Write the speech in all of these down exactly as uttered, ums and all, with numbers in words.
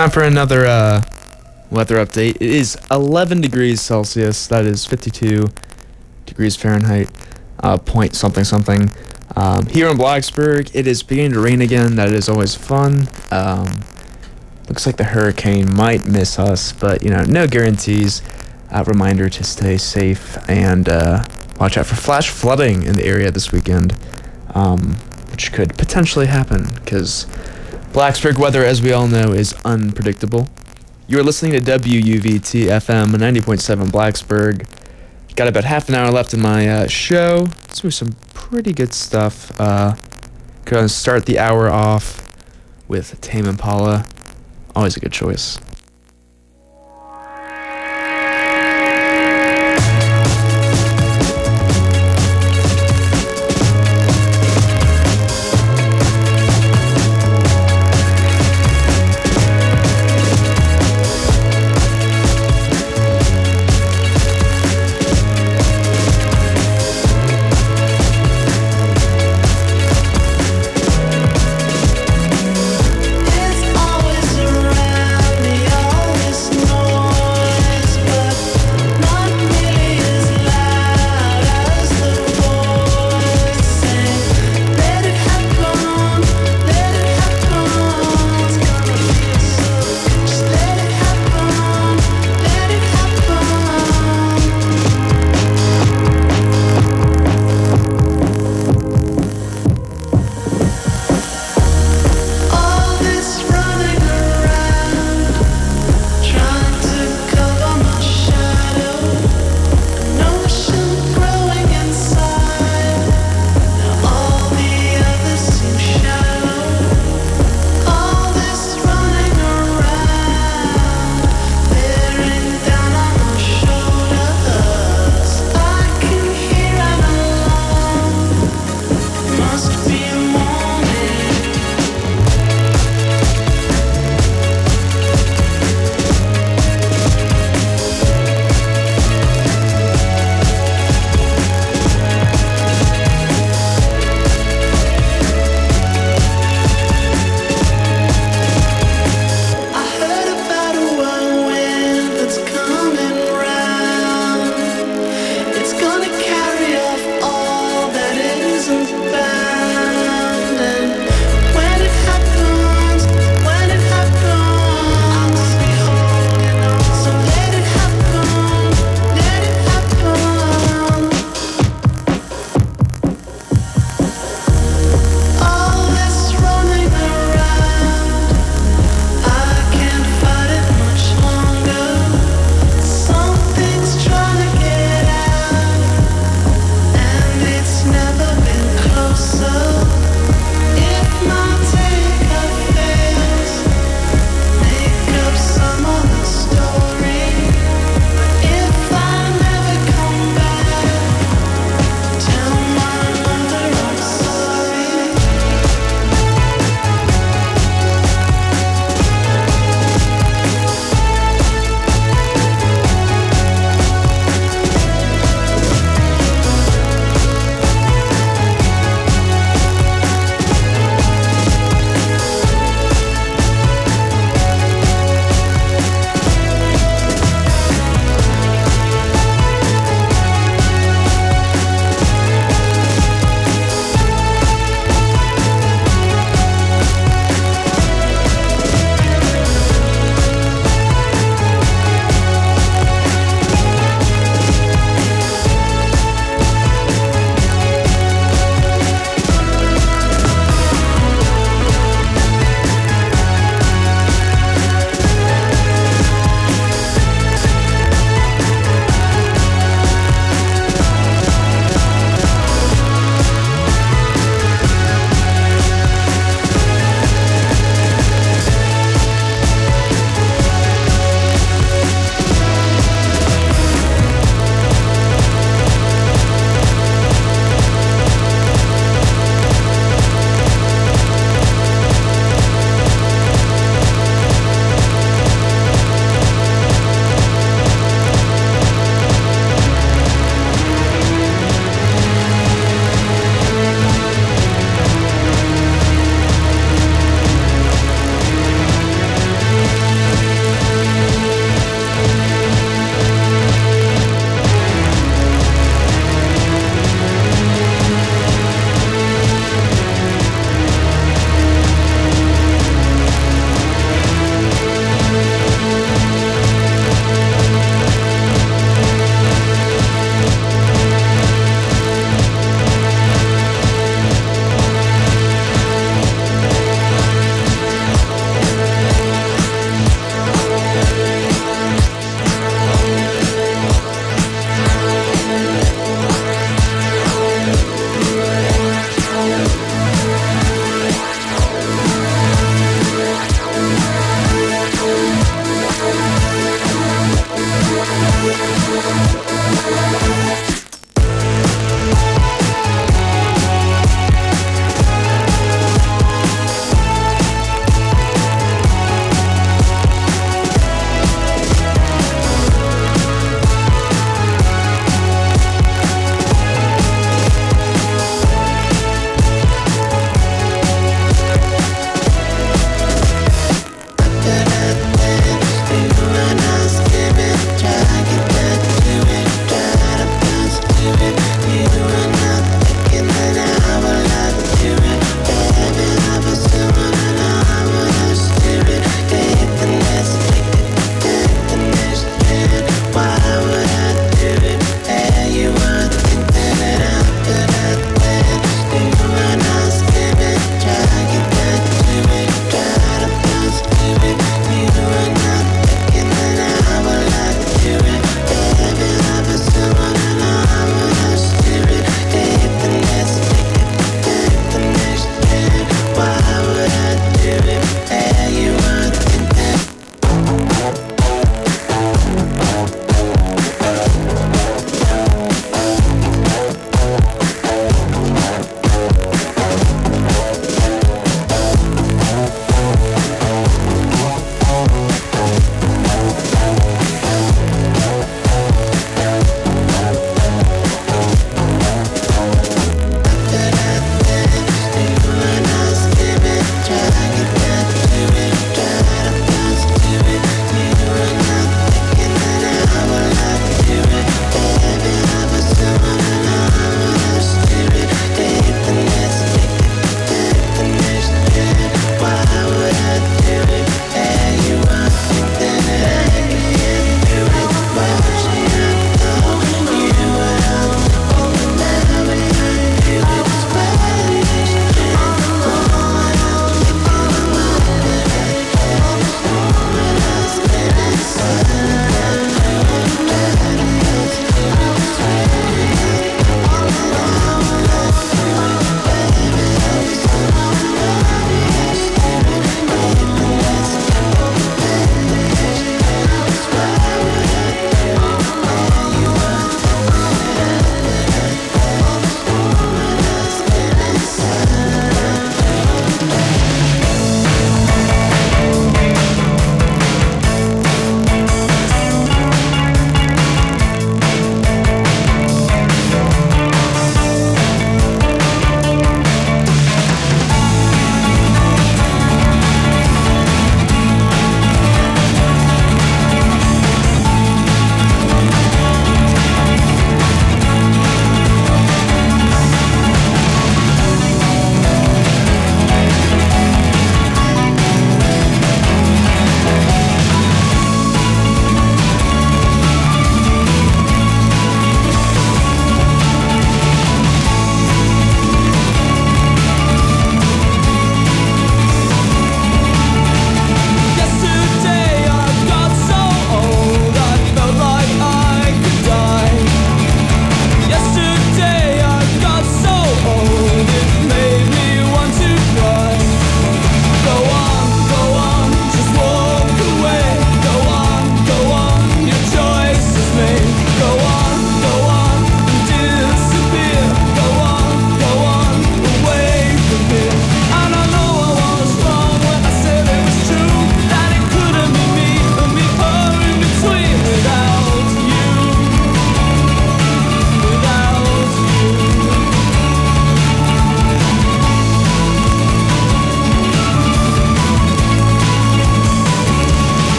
Time for another uh, weather update. It is eleven degrees Celsius. That is fifty-two degrees Fahrenheit. Uh, point something something. Um, here in Blacksburg, it is beginning to rain again. That is always fun. Um, looks like the hurricane might miss us, but you know, no guarantees. Uh, reminder to stay safe and uh, watch out for flash flooding in the area this weekend, um, which could potentially happen because Blacksburg weather, as we all know, is unpredictable. You're listening to W U V T F M ninety point seven Blacksburg. Got about half an hour left in my uh, show. Let's do some pretty good stuff. Uh, gonna start the hour off with Tame Impala. Always a good choice. It's always around me.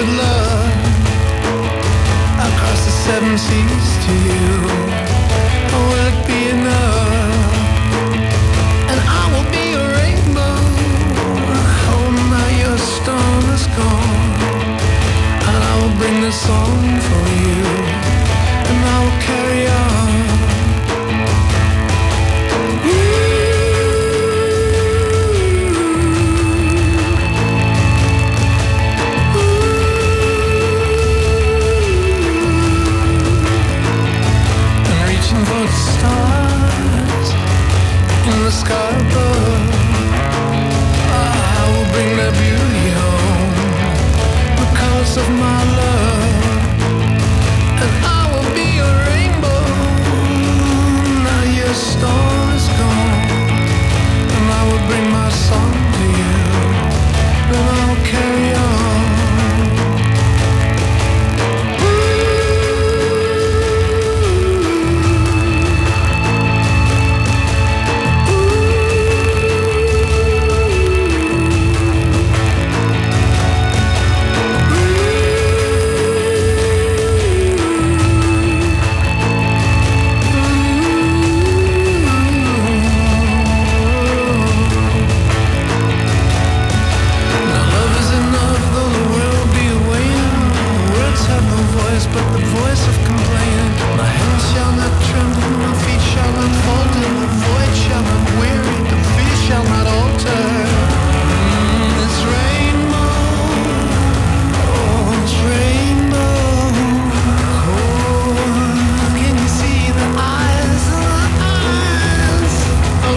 with love across the seven seas to you. Will it be enough? And I will be a rainbow. Oh, now your storm is gone. And I will bring the song for you. And I will carry on. For the stars in the sky above, I will bring that beauty home because of my love. And I will be a rainbow. Now your storm is gone, and I will bring my song to you. Then I will carry on. But the voice of complaining, my hands shall not tremble, my feet shall not falter, the void shall not weary, the fear shall not alter. Mm, this rainbow, oh, this rainbow. Oh, can you see the eyes, the eyes of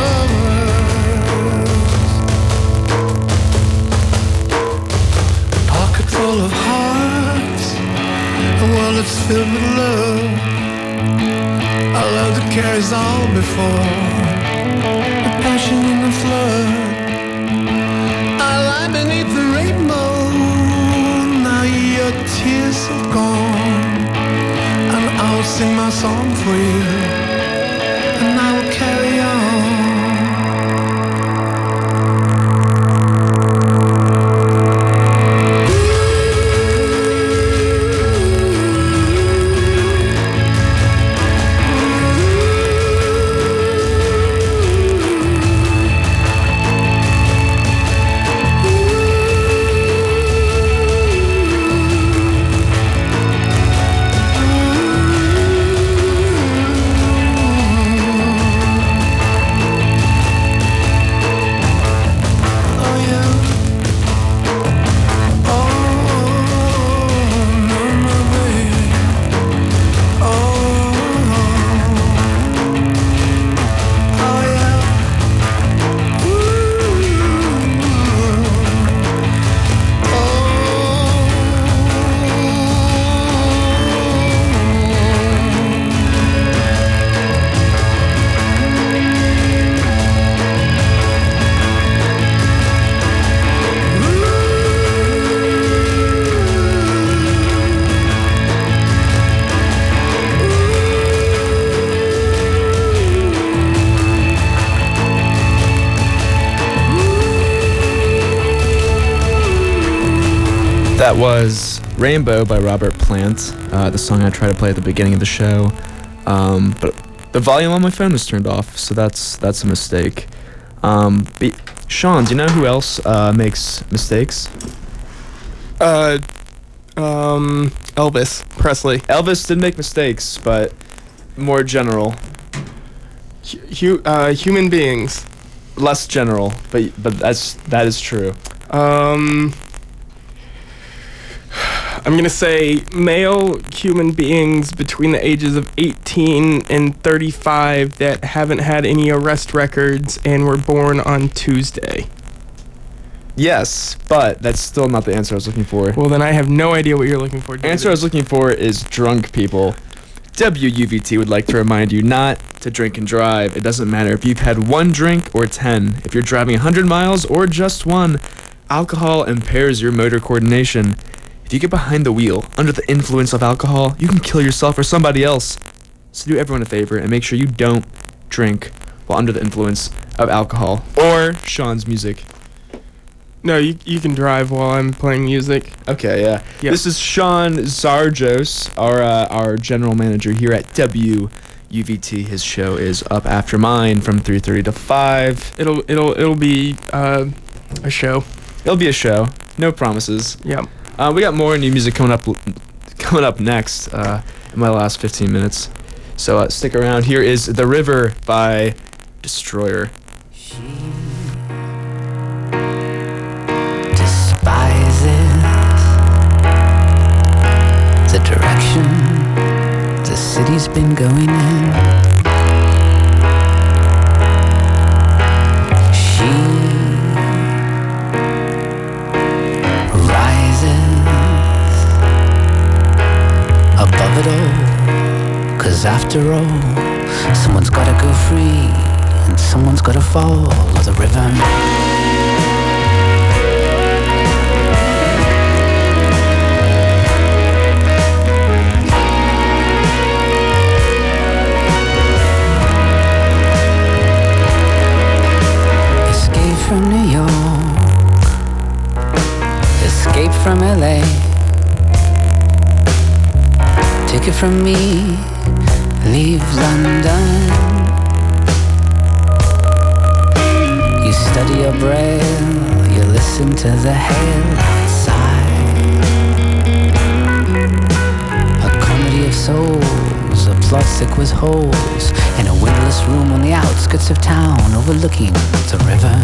lovers? A pocket full of hearts, a world that's filled with love, a love that carries all before, the passion in the flood. I lie beneath the rainbow, now your tears have gone, and I will sing my song for you, and I will carry on. That was Rainbow by Robert Plant, uh, the song I tried to play at the beginning of the show. Um, but the volume on my phone was turned off, so that's that's a mistake. Um, but Sean, do you know who else uh, makes mistakes? Uh, um, Elvis Presley. Elvis did make mistakes, but more general. Hu- uh, human beings. Less general, but but that's that is true. Um, I'm gonna say male human beings between the ages of eighteen and thirty-five that haven't had any arrest records and were born on Tuesday. Yes, but that's still not the answer I was looking for. Well, then I have no idea what you're looking for. The answer I was looking for is drunk people. W U V T would like to remind you not to drink and drive. It doesn't matter if you've had one drink or ten. If you're driving one hundred miles or just one, alcohol impairs your motor coordination. If you get behind the wheel under the influence of alcohol, you can kill yourself or somebody else. So do everyone a favor and make sure you don't drink while under the influence of alcohol or Sean's music. No, you you can drive while I'm playing music. Okay, yeah. Yeah. This is Sean Zarjos, our uh, our general manager here at W U V T. His show is up after mine from three thirty to five. It'll it'll it'll be uh, a show. It'll be a show. No promises. Yeah. Uh, we got more new music coming up coming up next uh, in my last fifteen minutes. So uh, stick around. Here is The River by Destroyer. She despises the direction the city's been going in. She rises above it all, 'cause after all, someone's gotta go free and someone's gotta fall of the river. Escape from New York, escape from L A. Take it from me, leave London. You study your braille, you listen to the hail outside. A comedy of souls, a plot thick with holes, in a windowless room on the outskirts of town, overlooking the river.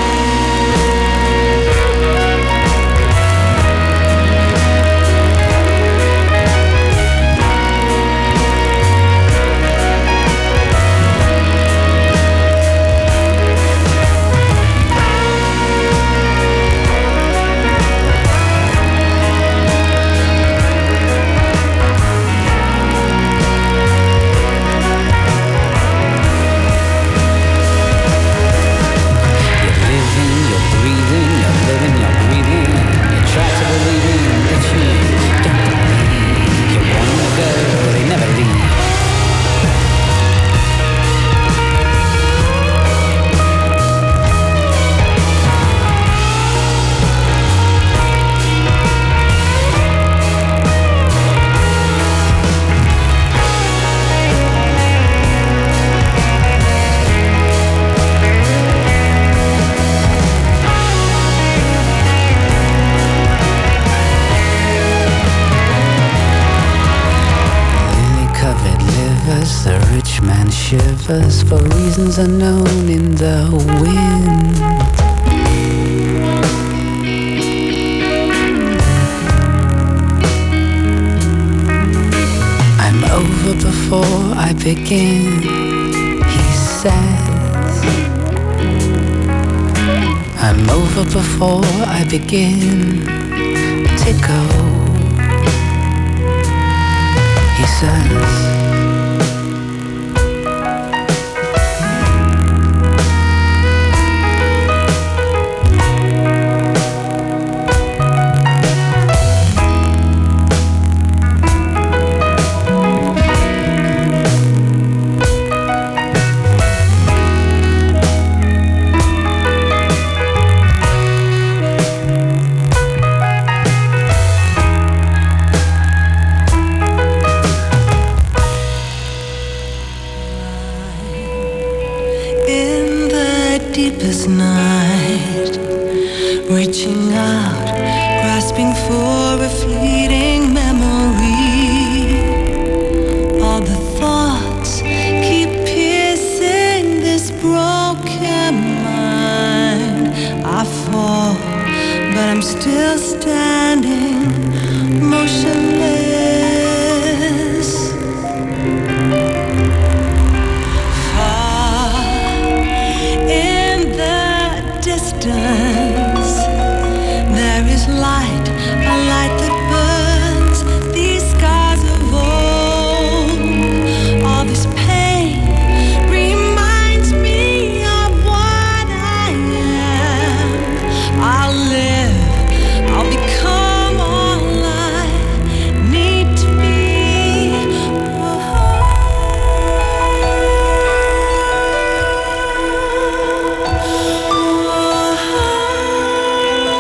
Shivers for reasons unknown in the wind. I'm over before I begin, he says. I'm over before I begin to go, he says. Deepest night, reaching out, grasping for a fleeting memory. All the thoughts keep piercing this broken mind. I fall, but I'm still standing, motionless. Distance, there is light, a light that burns these scars of old. All this pain reminds me of what I am. I'll live, I'll become all I need to be. Oh.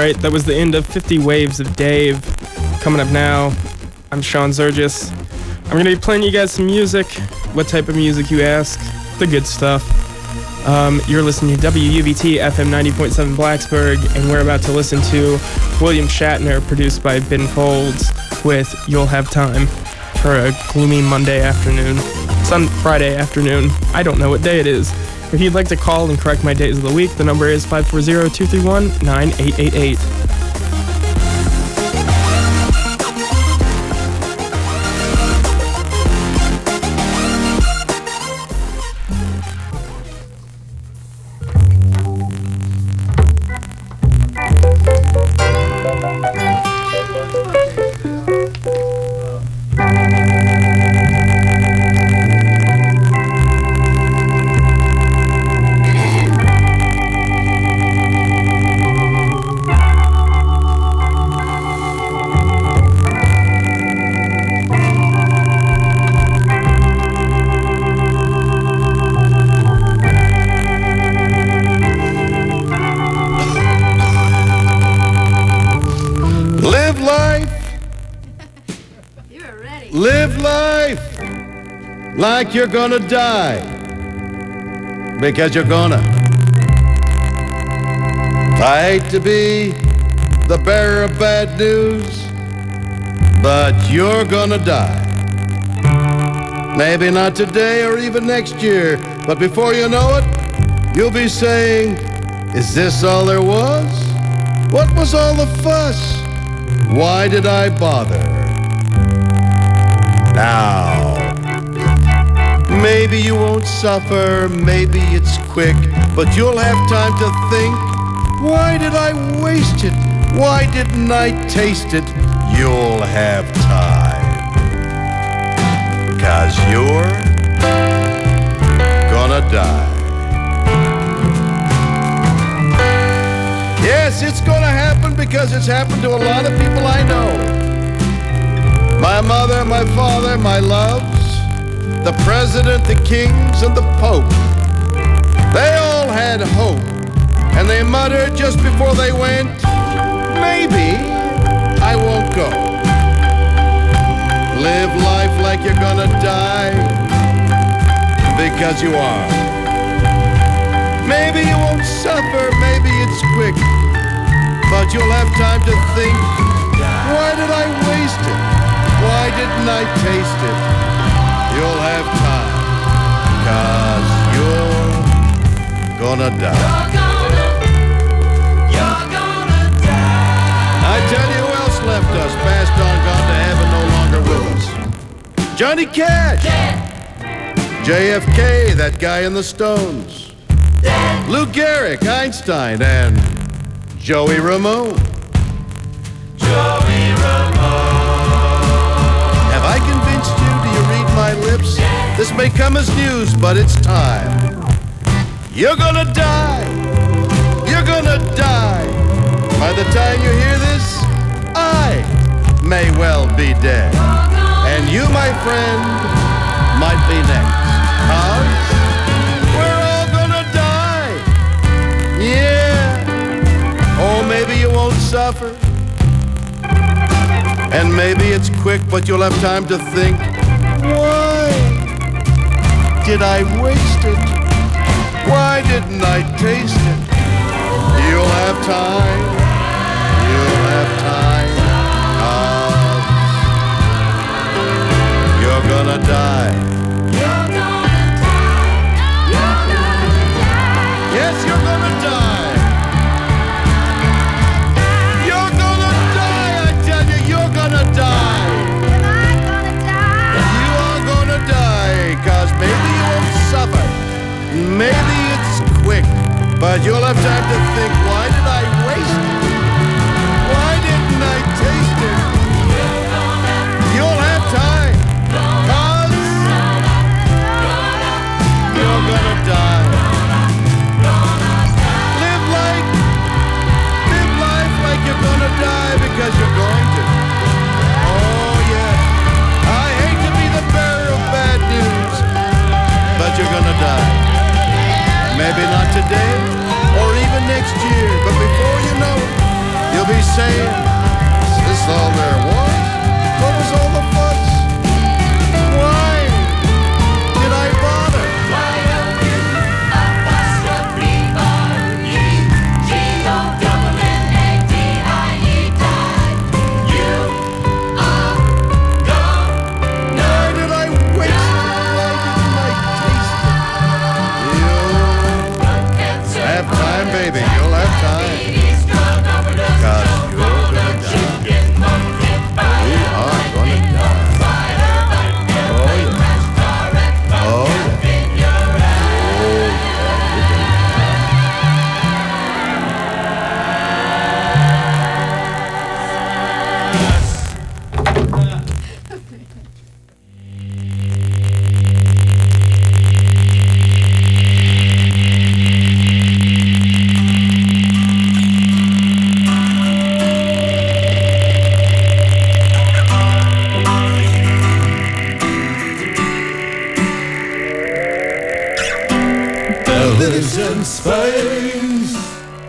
right, that was the end of fifty Waves of Dave. Coming up now, I'm Sean Zergis. I'm going to be playing you guys some music. What type of music, you ask? The good stuff. Um, you're listening to W U B T F M ninety point seven Blacksburg, and we're about to listen to William Shatner, produced by Ben Folds, with You'll Have Time, for a gloomy Monday afternoon. Sun Friday afternoon. I don't know what day it is. If you'd like to call and correct my days of the week, the number is five four zero, two three one, nine eight eight eight. Like you're gonna die, because you're gonna. I hate to be the bearer of bad news, but you're gonna die. Maybe not today or even next year, but before you know it, you'll be saying, is this all there was? What was all the fuss? Why did I bother? Now, maybe you won't suffer, maybe it's quick, but you'll have time to think, why did I waste it? Why didn't I taste it? You'll have time, 'cause you're gonna die. Yes, it's gonna happen because it's happened to a lot of people I know. My mother, my father, my loves, the president, the kings, and the pope. They all had hope, and they muttered just before they went, maybe I won't go. Live life like you're gonna die, because you are. Maybe you won't suffer, maybe it's quick, but you'll have time to think, why did I waste it? Why didn't I taste it? You'll have time, 'cause you're gonna die. You're gonna, you're gonna die. I tell you who else left us, passed on, gone to heaven, no longer with us. Johnny Cash. Dead. J F K, that guy in the Stones. Dead. Lou Gehrig, Einstein, and Joey Ramone. Joey Ramone. Have I convinced you? Do you read my lips? This may come as news, but it's time. You're gonna die. You're gonna die. By the time you hear this, I may well be dead. And you, my friend, might be next. 'Cause we're all gonna die. Yeah. Oh, maybe you won't suffer. And maybe it's quick, but you'll have time to think, why did I waste it? Why didn't I taste it? You'll have time. You'll have time. 'Cause you're gonna die. You're gonna die. You're gonna die. Yes, you're gonna die. You're gonna die, I tell you, you're gonna die. Am I gonna die? You are gonna die, 'cause maybe you won't suffer. Maybe it's quick, but you'll have time to think, why did I waste it? Why didn't I taste it? You'll have time, 'cause you're gonna die. Live like, live life like you're gonna die, because you're going to. Oh yeah, I hate to be the bearer of bad news, but you're gonna die. Maybe not today, or even space.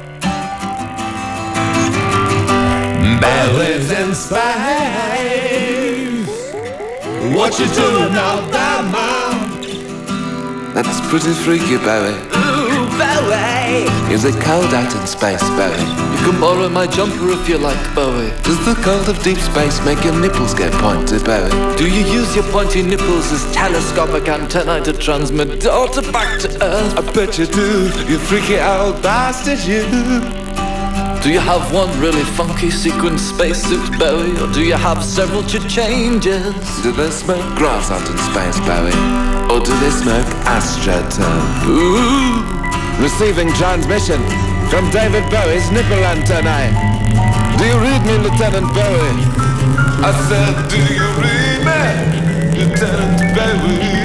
Bowie's in space. What you doing out there, man? That's pretty freaky, Bowie. Ooh, Bowie. Is it cold out in space, Bowie? You can borrow my jumper if you like, Bowie. Does the cold of deep space make your nipples get pointed, Bowie? Do you use your pointy nipples as telescopic antennae to transmit data back to Earth? I bet you do, you freaky old bastard, you. Do you have one really funky sequin spacesuit, Bowie? Or do you have several ch-changes? Do they smoke grass out in space, Bowie? Or do they smoke astroturf? Ooh. Receiving transmission from David Bowie's nipple antennae. Do you read me, Lieutenant Bowie? I said, do you read me, Lieutenant Bowie?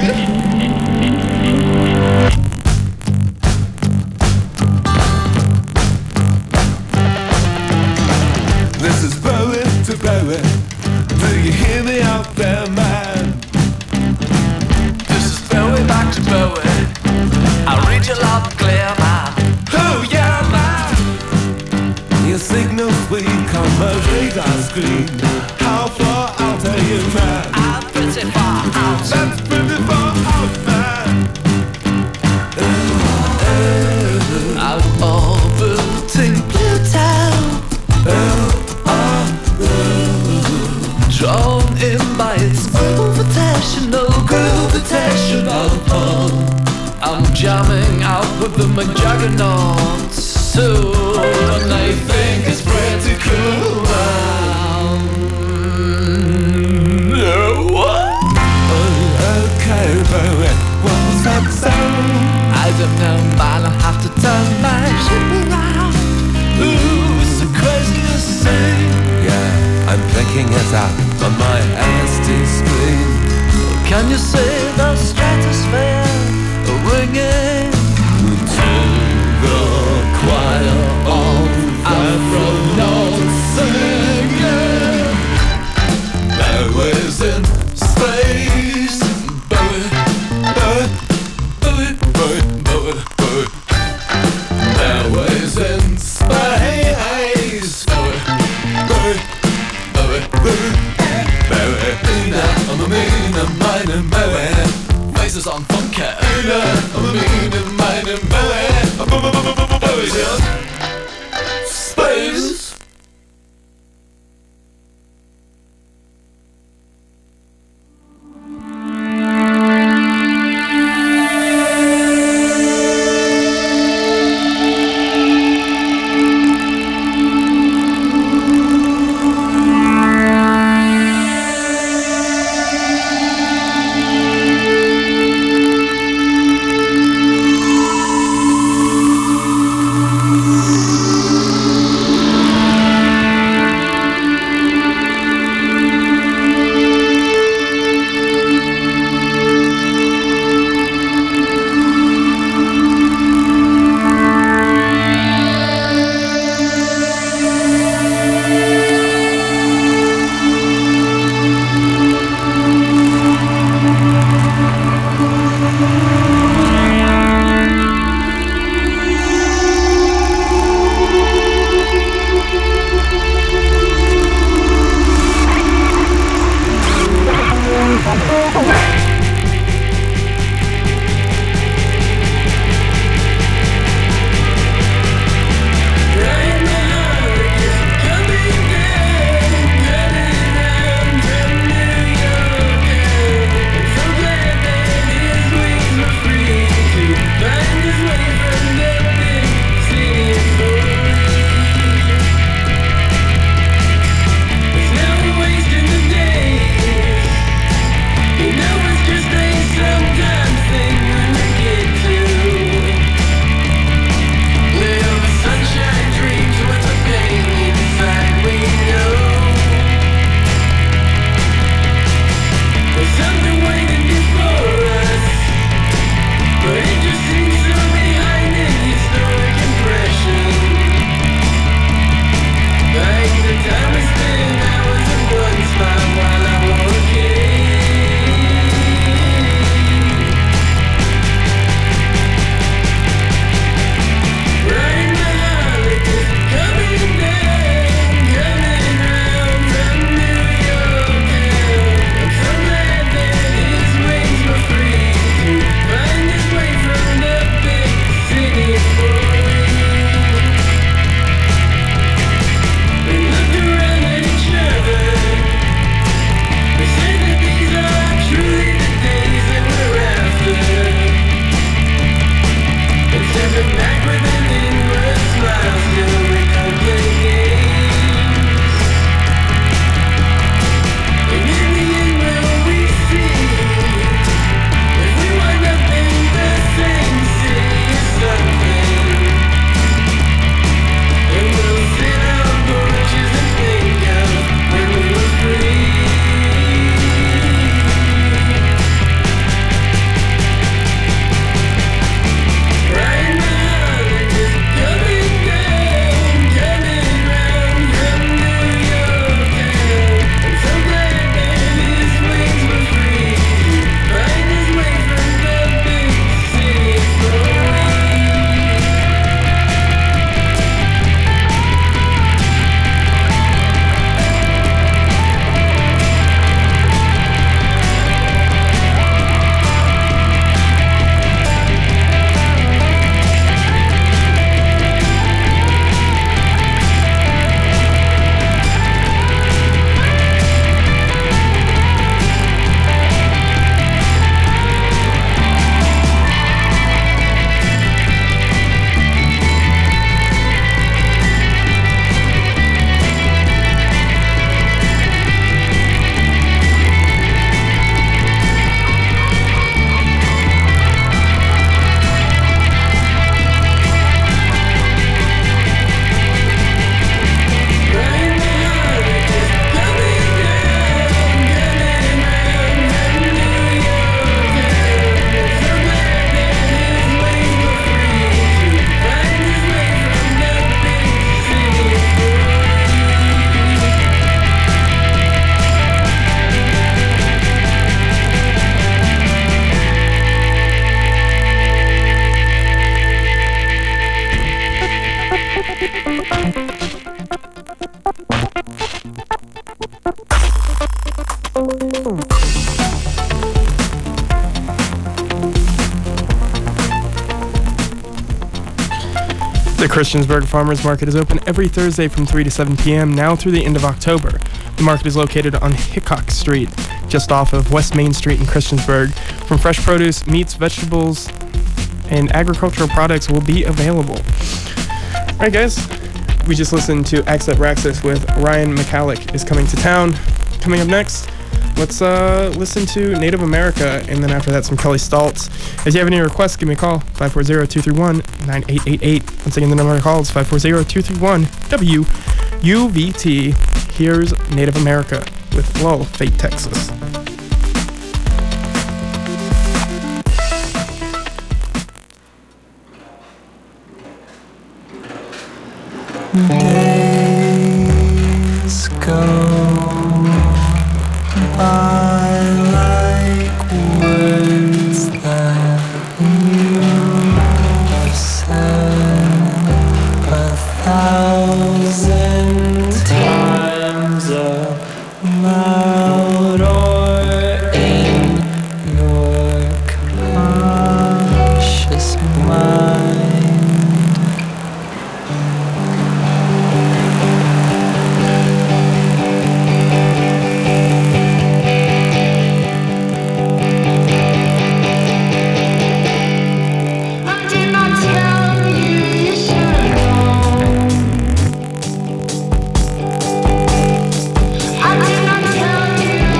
This is Bowie to Bowie. Do you hear me out there, man? This is Bowie back to Bowie. I read you loud and clear, man. Oh yeah, man. Your signals weak on my radar screen. How far out are you, man? I'm pretty far out. That's pretty far out, man. Out orbiting Pluto. Drawn in by its gravitational, gravitational pull. I'm jamming out with the McJaggernauts soon, and they think it's pretty cool. Um, what? Oh, okay, Bowie. What was that sound? I don't know, man. I have to turn my ship around. Ooh, it's the craziest thing. Yeah, I'm picking it up on my L S D screen. Can you see the stratosphere ringing to the choir of astronauts singing? Bowie's in space. Bowie, Bowie, Bowie, Bowie, Bowie, Bowie. Bowie's in space. Bowie, Bowie, Bowie, Bowie. Bowie, Una, I'm a mean, I'm mine and Bowie. Faces on funky. Una, I'm a mean and mine and Bowie. Bowie's in space. The Christiansburg Farmers Market is open every Thursday from three to seven p.m. now through the end of October. The market is located on Hickok Street, just off of West Main Street in Christiansburg. From fresh produce, meats, vegetables, and agricultural products will be available. All right, guys. We just listened to Accent Raxus with Ryan McCallick is Coming to Town. Coming up next, let's uh, listen to Native America, and then after that, some Kelly Staltz. If you have any requests, give me a call, five four zero, two three one, nine eight eight eight. Once again, the number to call is five four zero, two three one, W U V T. Here's Native America with Lull, Fate, Texas. Days go by like words that you have said a thousand times aloud, or in your conscious mind. I did not tell you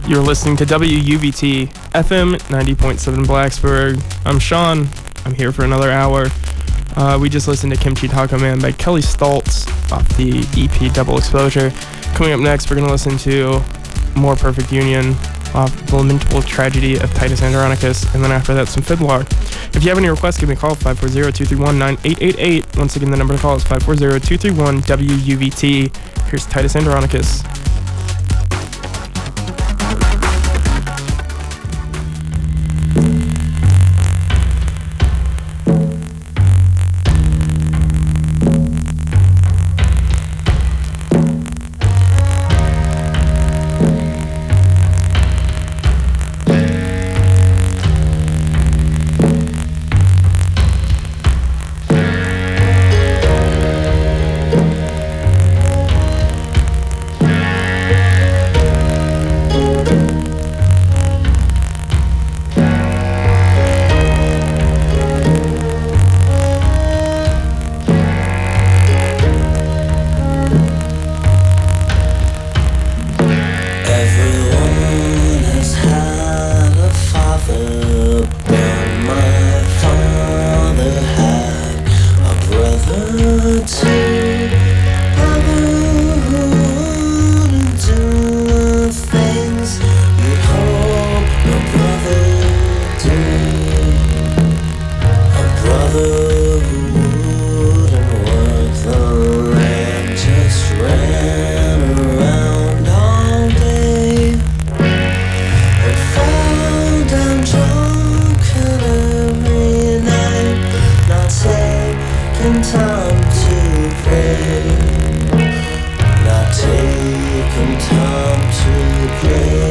You're listening to W U V T F M ninety point seven Blacksburg. I'm Sean. I'm here for another hour. Uh, we just listened to Kimchi Taco Man by Kelly Stoltz off the E P Double Exposure. Coming up next, we're going to listen to More Perfect Union off The Lamentable Tragedy of Titus Andronicus, and then after that, some Fiddler. If you have any requests, give me a call, five four zero, two three one, nine eight eight eight. Once again, the number to call is five four zero, two three one, W U V T. Here's Titus Andronicus. Time to pray.